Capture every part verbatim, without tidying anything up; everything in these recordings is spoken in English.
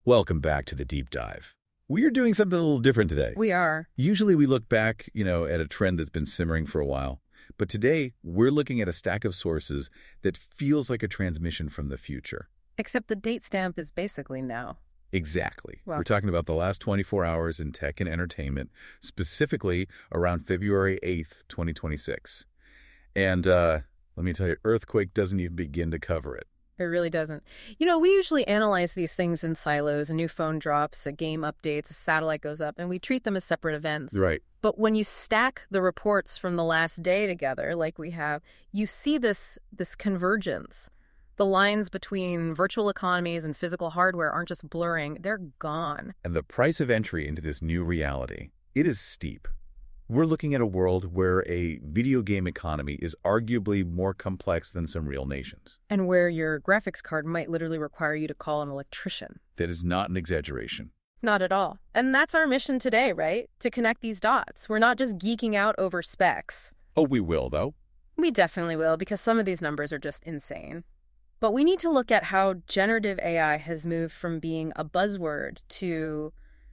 Welcome back to the Deep Dive. We are doing something a little different today. We are. Usually we look back, you know, at a trend that's been simmering for a while. But today we're looking at a stack of sources that feels like a transmission from the future. Except the date stamp is basically now. Exactly. Well, we're talking about the last twenty-four hours in tech and entertainment, specifically around February eighth, twenty twenty-six. And uh, let me tell you, Earthquake doesn't even begin to cover it. It really doesn't. You know, we usually analyze these things in silos. A new phone drops, a game updates, a satellite goes up, and we treat them as separate events. Right. But when you stack the reports from the last day together, like we have, you see this this convergence. The lines between virtual economies and physical hardware aren't just blurring, they're gone. And the price of entry into this new reality, it is steep. We're looking at a world where a video game economy is arguably more complex than some real nations. And where your graphics card might literally require you to call an electrician. That is not an exaggeration. Not at all. And that's our mission today, right? To connect these dots. We're not just geeking out over specs. Oh, we will, though. We definitely will, because some of these numbers are just insane. But we need to look at how generative A I has moved from being a buzzword to,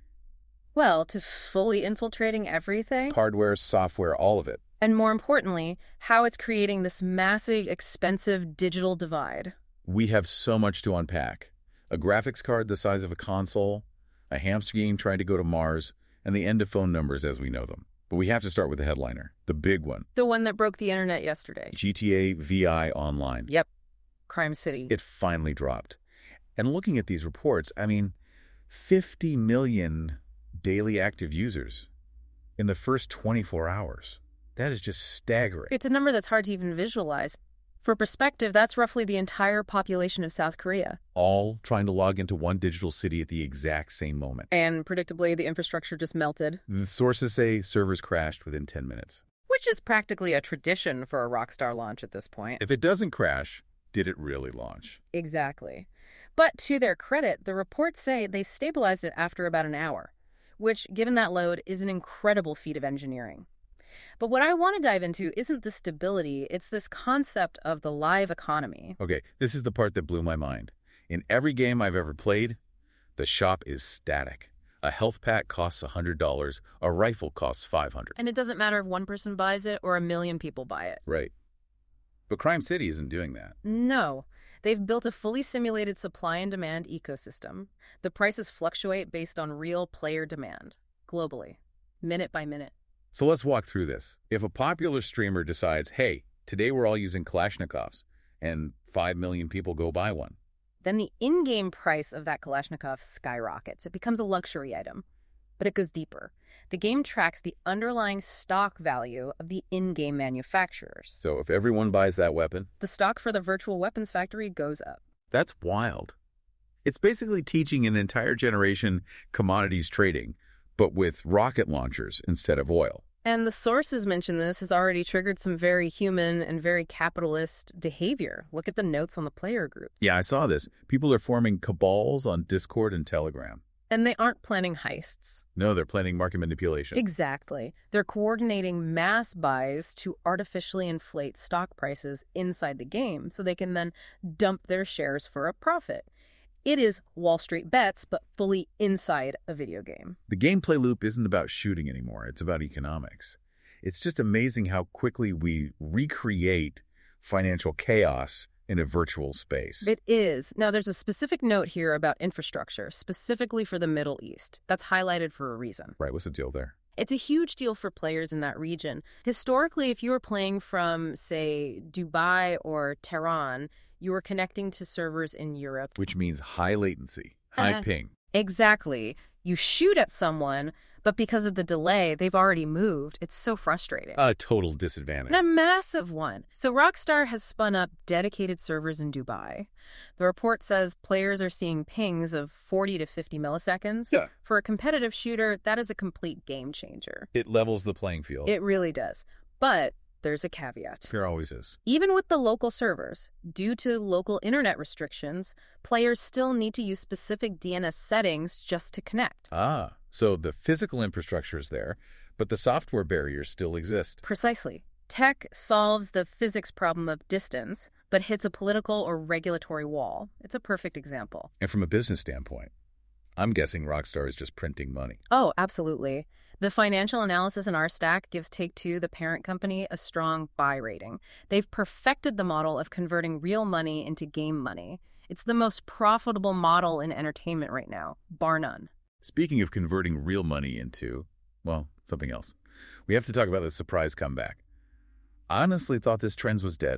well, to fully infiltrating everything. Hardware, software, all of it. And more importantly, how it's creating this massive, expensive digital divide. We have so much to unpack. A graphics card the size of a console, a hamster game trying to go to Mars, and the end of phone numbers as we know them. But we have to start with the headliner, the big one. The one that broke the internet yesterday. G T A V I Online. Yep. Crime City. It finally dropped. And looking at these reports, I mean, fifty million daily active users in the first twenty-four hours. That is just staggering. It's a number that's hard to even visualize. For perspective, that's roughly the entire population of South Korea. All trying to log into one digital city at the exact same moment. And predictably, the infrastructure just melted. The sources say servers crashed within ten minutes. Which is practically a tradition for a Rockstar launch at this point. If it doesn't crash, did it really launch? Exactly. But to their credit, the reports say they stabilized it after about an hour, which, given that load, is an incredible feat of engineering. But what I want to dive into isn't the stability, it's this concept of the live economy. Okay, this is the part that blew my mind. In every game I've ever played, the shop is static. A health pack costs one hundred dollars, a rifle costs five hundred dollars. And it doesn't matter if one person buys it or a million people buy it. Right. But Crime City isn't doing that. No. They've built a fully simulated supply and demand ecosystem. The prices fluctuate based on real player demand, globally, minute by minute. So let's walk through this. If a popular streamer decides, hey, today we're all using Kalashnikovs, and five million people go buy one, then the in-game price of that Kalashnikov skyrockets. It becomes a luxury item. But it goes deeper. The game tracks the underlying stock value of the in-game manufacturers. So if everyone buys that weapon, the stock for the virtual weapons factory goes up. That's wild. It's basically teaching an entire generation commodities trading, but with rocket launchers instead of oil. And the sources mention this has already triggered some very human and very capitalist behavior. Look at the notes on the player group. Yeah, I saw this. People are forming cabals on Discord and Telegram. And they aren't planning heists. No, they're planning market manipulation. Exactly. They're coordinating mass buys to artificially inflate stock prices inside the game so they can then dump their shares for a profit. It is Wall Street bets, but fully inside a video game. The gameplay loop isn't about shooting anymore. It's about economics. It's just amazing how quickly we recreate financial chaos in a virtual space. It is. Now, there's a specific note here about infrastructure, specifically for the Middle East. That's highlighted for a reason. Right, what's the deal there? It's a huge deal for players in that region. Historically, if you were playing from, say, Dubai or Tehran, you were connecting to servers in Europe. Which means high latency, high uh, ping. Exactly. You shoot at someone, but because of the delay, they've already moved. It's so frustrating. A total disadvantage. And a massive one. So Rockstar has spun up dedicated servers in Dubai. The report says players are seeing pings of forty to fifty milliseconds. Yeah. For a competitive shooter, that is a complete game changer. It levels the playing field. It really does. But there's a caveat. There always is. Even with the local servers, due to local internet restrictions, players still need to use specific D N S settings just to connect. Ah, so the physical infrastructure is there, but the software barriers still exist. Precisely. Tech solves the physics problem of distance, but hits a political or regulatory wall. It's a perfect example. And from a business standpoint, I'm guessing Rockstar is just printing money. Oh, absolutely. The financial analysis in our stack gives Take-Two, the parent company, a strong buy rating. They've perfected the model of converting real money into game money. It's the most profitable model in entertainment right now, bar none. Speaking of converting real money into, well, something else, we have to talk about the surprise comeback. I honestly thought this trend was dead.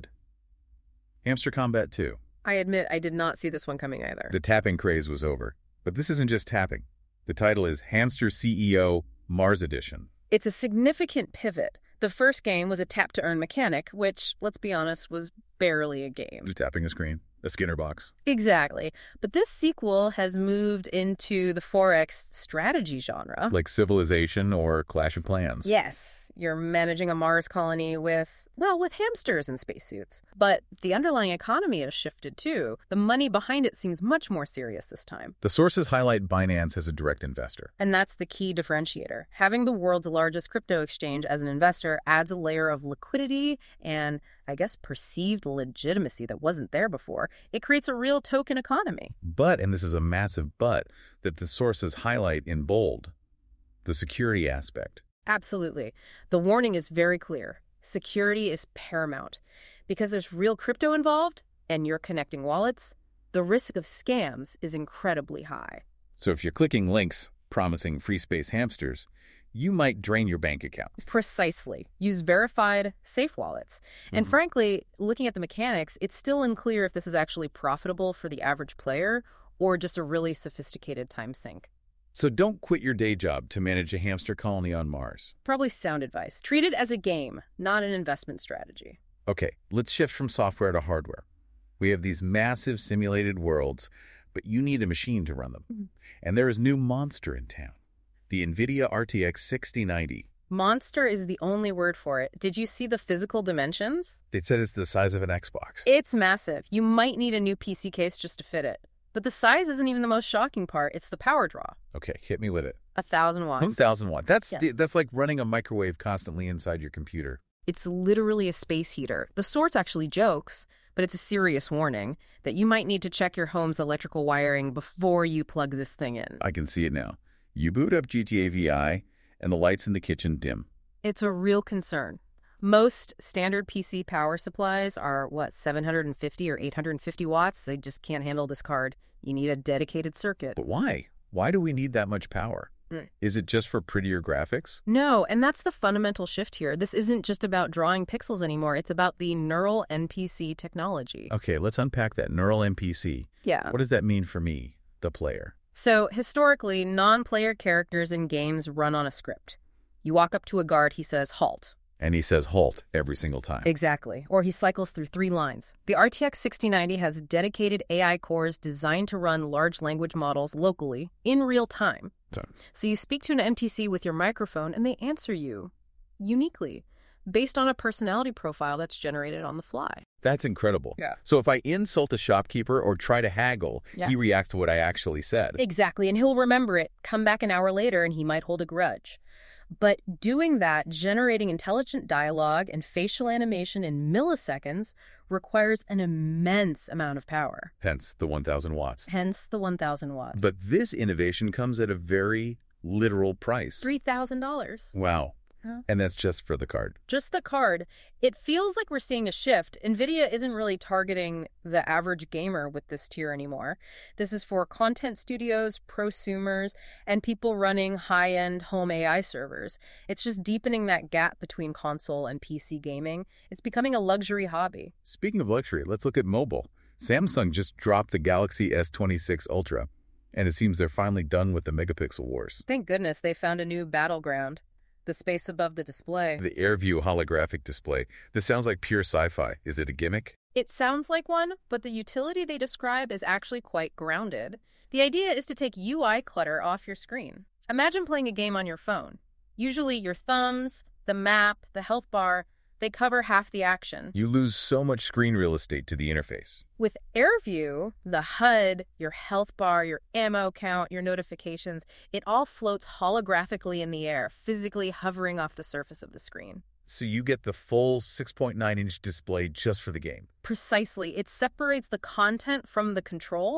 Hamster Combat two. I admit I did not see this one coming either. The tapping craze was over. But this isn't just tapping. The title is Hamster C E O Mars Edition. It's a significant pivot. The first game was a tap-to-earn mechanic, which, let's be honest, was barely a game. You're tapping a screen, a Skinner box. Exactly. But this sequel has moved into the four X strategy genre. Like Civilization or Clash of Clans. Yes. You're managing a Mars colony with, well, with hamsters in spacesuits. But the underlying economy has shifted too. The money behind it seems much more serious this time. The sources highlight Binance as a direct investor. And that's the key differentiator. Having the world's largest crypto exchange as an investor adds a layer of liquidity and, I guess, perceived legitimacy that wasn't there before. It creates a real token economy. But, and this is a massive but, that the sources highlight in bold, the security aspect. Absolutely. The warning is very clear. Security is paramount. Because there's real crypto involved, and you're connecting wallets, the risk of scams is incredibly high. So if you're clicking links promising free space hamsters, you might drain your bank account. Precisely. Use verified, safe wallets. And Mhm. frankly, looking at the mechanics, it's still unclear if this is actually profitable for the average player or just a really sophisticated time sink. So don't quit your day job to manage a hamster colony on Mars. Probably sound advice. Treat it as a game, not an investment strategy. Okay, let's shift from software to hardware. We have these massive simulated worlds, but you need a machine to run them. Mm-hmm. And there is new monster in town, the NVIDIA R T X sixty ninety. Monster is the only word for it. Did you see the physical dimensions? They said it's the size of an Xbox. It's massive. You might need a new P C case just to fit it. But the size isn't even the most shocking part. It's the power draw. Okay, hit me with it. A thousand watts. one thousand watt. That's, Yeah. the, that's like running a microwave constantly inside your computer. It's literally a space heater. The source actually jokes, but it's a serious warning that you might need to check your home's electrical wiring before you plug this thing in. I can see it now. You boot up G T A V I, and the lights in the kitchen dim. It's a real concern. Most standard P C power supplies are, what, seven hundred fifty or eight hundred fifty watts? They just can't handle this card. You need a dedicated circuit. But why? Why do we need that much power? Mm. Is it just for prettier graphics? No, and that's the fundamental shift here. This isn't just about drawing pixels anymore. It's about the neural N P C technology. Okay, let's unpack that. Neural N P C. Yeah. What does that mean for me, the player? So, historically, non-player characters in games run on a script. You walk up to a guard, he says, halt. And he says halt every single time. Exactly. Or he cycles through three lines. The R T X sixty ninety has dedicated A I cores designed to run large language models locally, in real time. So, So you speak to an N P C with your microphone, and they answer you uniquely, based on a personality profile that's generated on the fly. that's incredible. Yeah. So if I insult a shopkeeper or try to haggle, Yeah. he reacts to what I actually said. Exactly, and he'll remember it, come back an hour later, and he might hold a grudge. But doing that, generating intelligent dialogue and facial animation in milliseconds, requires an immense amount of power. Hence the one thousand watts. Hence the one thousand watts. But this innovation comes at a very literal price. three thousand dollars. Wow. Huh? And that's just for the card. Just the card. It feels like we're seeing a shift. NVIDIA isn't really targeting the average gamer with this tier anymore. This is for content studios, prosumers, and people running high-end home A I servers. It's just deepening that gap between console and P C gaming. It's becoming a luxury hobby. Speaking of luxury, let's look at mobile. Samsung just dropped the Galaxy S twenty-six Ultra, and it seems they're finally done with the megapixel wars. Thank goodness they found a new battleground. The space above the display. The AirView holographic display. This sounds like pure sci-fi. Is it a gimmick? It sounds like one, but the utility they describe is actually quite grounded. The idea is to take U I clutter off your screen. Imagine playing a game on your phone. Usually your thumbs, the map, the health bar, they cover half the action. You lose so much screen real estate to the interface. With AirView, the H U D, your health bar, your ammo count, your notifications, it all floats holographically in the air, physically hovering off the surface of the screen. So you get the full six point nine inch display just for the game. Precisely. It separates the content from the control,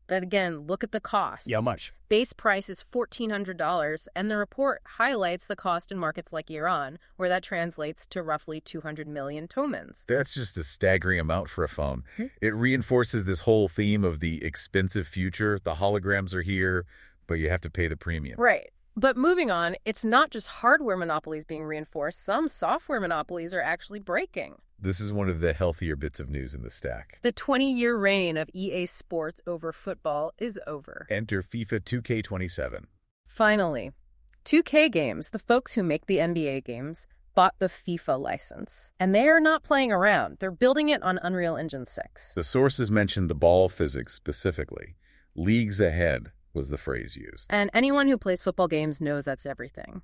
But again, look at the cost. Yeah, how much? Base price is fourteen hundred dollars, and the report highlights the cost in markets like Iran, where that translates to roughly two hundred million tomans. That's just a staggering amount for a phone. Hmm? It reinforces this whole theme of the expensive future. The holograms are here, but you have to pay the premium. Right. But moving on, it's not just hardware monopolies being reinforced. Some software monopolies are actually breaking. This is one of the healthier bits of news in the stack. The twenty-year reign of E A Sports over football is over. Enter FIFA two K twenty-seven. Finally, two K Games, the folks who make the N B A games, bought the FIFA license. And they are not playing around. They're building it on Unreal Engine six. The sources mentioned the ball physics specifically. Leagues ahead was the phrase used. And anyone who plays football games knows that's everything.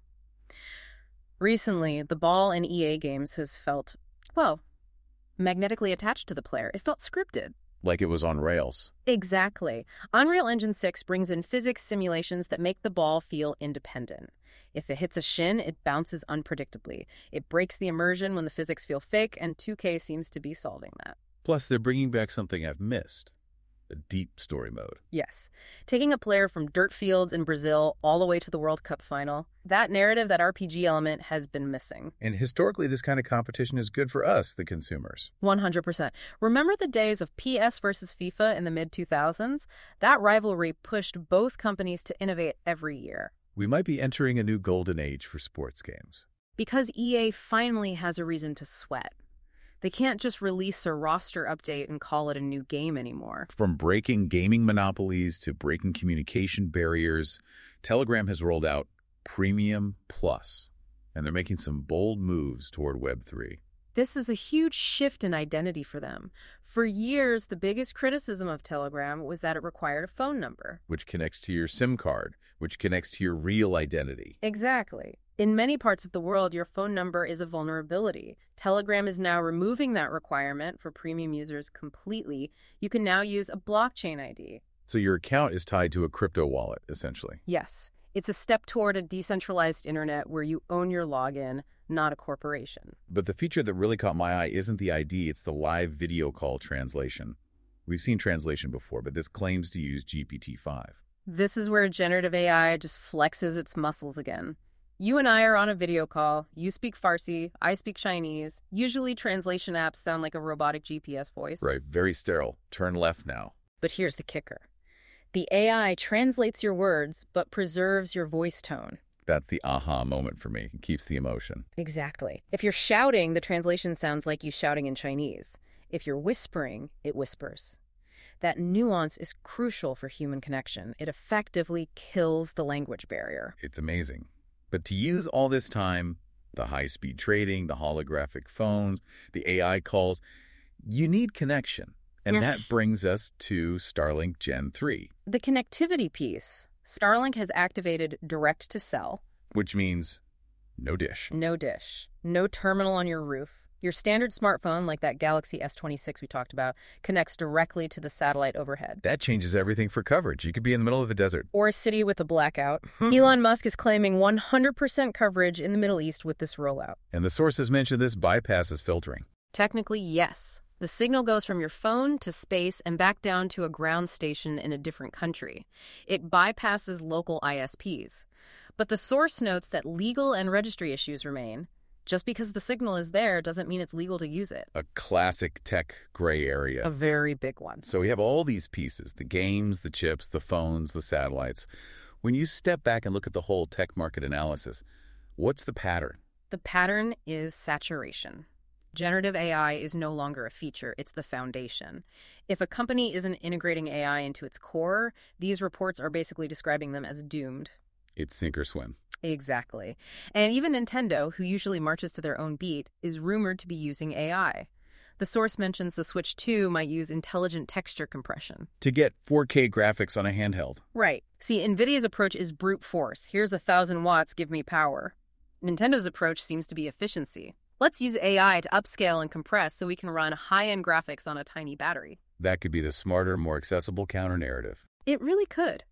Recently, the ball in E A games has felt, well, magnetically attached to the player. It felt scripted. Like it was on rails. Exactly. Unreal Engine six brings in physics simulations that make the ball feel independent. If it hits a shin, it bounces unpredictably. It breaks the immersion when the physics feel fake, and two K seems to be solving that. Plus, they're bringing back something I've missed. A deep story mode. Yes. Taking a player from dirt fields in Brazil all the way to the World Cup final, that narrative, that R P G element has been missing. And historically, this kind of competition is good for us, the consumers. one hundred percent. Remember the days of P S versus FIFA in the mid two thousands? That rivalry pushed both companies to innovate every year. We might be entering a new golden age for sports games. Because E A finally has a reason to sweat. They can't just release a roster update and call it a new game anymore. From breaking gaming monopolies to breaking communication barriers, Telegram has rolled out Premium Plus, and they're making some bold moves toward Web three. This is a huge shift in identity for them. For years, the biggest criticism of Telegram was that it required a phone number. Which connects to your SIM card, which connects to your real identity. Exactly. In many parts of the world, your phone number is a vulnerability. Telegram is now removing that requirement for premium users completely. You can now use a blockchain I D. So your account is tied to a crypto wallet, essentially. Yes. It's a step toward a decentralized internet where you own your login, not a corporation. But the feature that really caught my eye isn't the I D, it's the live video call translation. We've seen translation before, but this claims to use G P T five. This is where generative A I just flexes its muscles again. You and I are on a video call. You speak Farsi, I speak Chinese. Usually translation apps sound like a robotic G P S voice. Right, very sterile. Turn left now. But here's the kicker. The A I translates your words, but preserves your voice tone. That's the aha moment for me. It keeps the emotion. Exactly. If you're shouting, the translation sounds like you shouting in Chinese. If you're whispering, it whispers. That nuance is crucial for human connection. It effectively kills the language barrier. It's amazing. But to use all this time, the high-speed trading, the holographic phones, the A I calls, you need connection. And Yes. that brings us to Starlink Gen three. The connectivity piece. Starlink has activated direct to cell. Which means no dish. No dish. No terminal on your roof. Your standard smartphone, like that Galaxy S twenty-six we talked about, connects directly to the satellite overhead. That changes everything for coverage. You could be in the middle of the desert. Or a city with a blackout. Elon Musk is claiming one hundred percent coverage in the Middle East with this rollout. And the sources mention this bypasses filtering. Technically, yes. The signal goes from your phone to space and back down to a ground station in a different country. It bypasses local I S Ps. But the source notes that legal and registry issues remain. Just because the signal is there doesn't mean it's legal to use it. A classic tech gray area. A very big one. So we have all these pieces, the games, the chips, the phones, the satellites. When you step back and look at the whole tech market analysis, what's the pattern? The pattern is saturation. Generative A I is no longer a feature, it's the foundation. If a company isn't integrating A I into its core, these reports are basically describing them as doomed. It's sink or swim. Exactly. And even Nintendo, who usually marches to their own beat, is rumored to be using A I. The source mentions the Switch two might use intelligent texture compression. To get four K graphics on a handheld. Right. See, NVIDIA's approach is brute force. Here's a thousand watts, give me power. Nintendo's approach seems to be efficiency. Let's use A I to upscale and compress so we can run high-end graphics on a tiny battery. That could be the smarter, more accessible counter-narrative. It really could.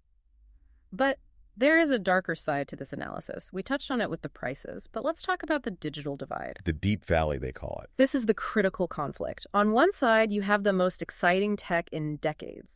But there is a darker side to this analysis. We touched on it with the prices, but let's talk about the digital divide. The deep valley, they call it. This is the critical conflict. On one side, you have the most exciting tech in decades.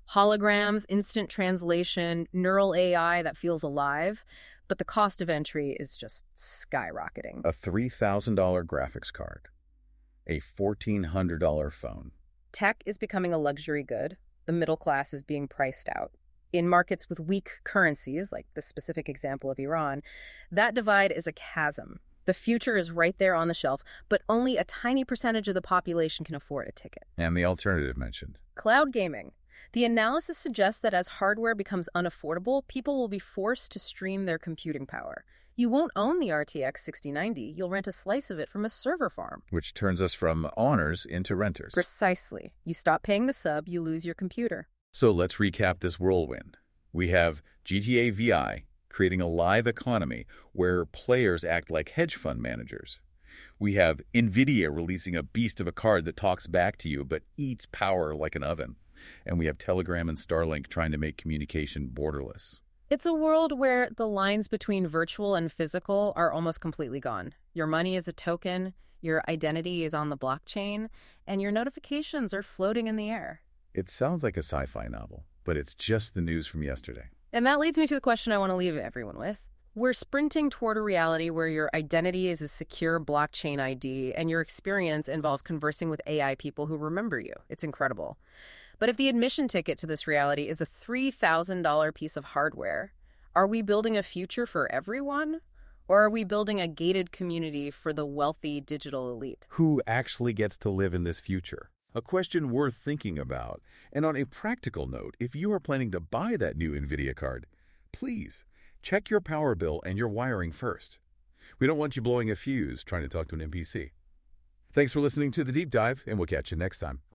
Holograms, instant translation, neural A I that feels alive, but the cost of entry is just skyrocketing. A three thousand dollars graphics card, a fourteen hundred dollars phone. Tech is becoming a luxury good. The middle class is being priced out. In markets with weak currencies, like the specific example of Iran, that divide is a chasm. The future is right there on the shelf, but only a tiny percentage of the population can afford a ticket. And the alternative mentioned. Cloud gaming. The analysis suggests that as hardware becomes unaffordable, people will be forced to stream their computing power. You won't own the R T X sixty ninety, you'll rent a slice of it from a server farm. Which turns us from owners into renters. Precisely. You stop paying the sub, you lose your computer. So let's recap this whirlwind. We have G T A V I creating a live economy where players act like hedge fund managers. We have NVIDIA releasing a beast of a card that talks back to you but eats power like an oven. And we have Telegram and Starlink trying to make communication borderless. It's a world where the lines between virtual and physical are almost completely gone. Your money is a token, your identity is on the blockchain, and your notifications are floating in the air. It sounds like a sci-fi novel, but it's just the news from yesterday. And that leads me to the question I want to leave everyone with. We're sprinting toward a reality where your identity is a secure blockchain I D and your experience involves conversing with A I people who remember you. It's incredible. But if the admission ticket to this reality is a three thousand dollars piece of hardware, are we building a future for everyone? Or are we building a gated community for the wealthy digital elite? Who actually gets to live in this future? A question worth thinking about. And on a practical note, if you are planning to buy that new NVIDIA card, please check your power bill and your wiring first. We don't want you blowing a fuse trying to talk to an N P C. Thanks for listening to The Deep Dive, and we'll catch you next time.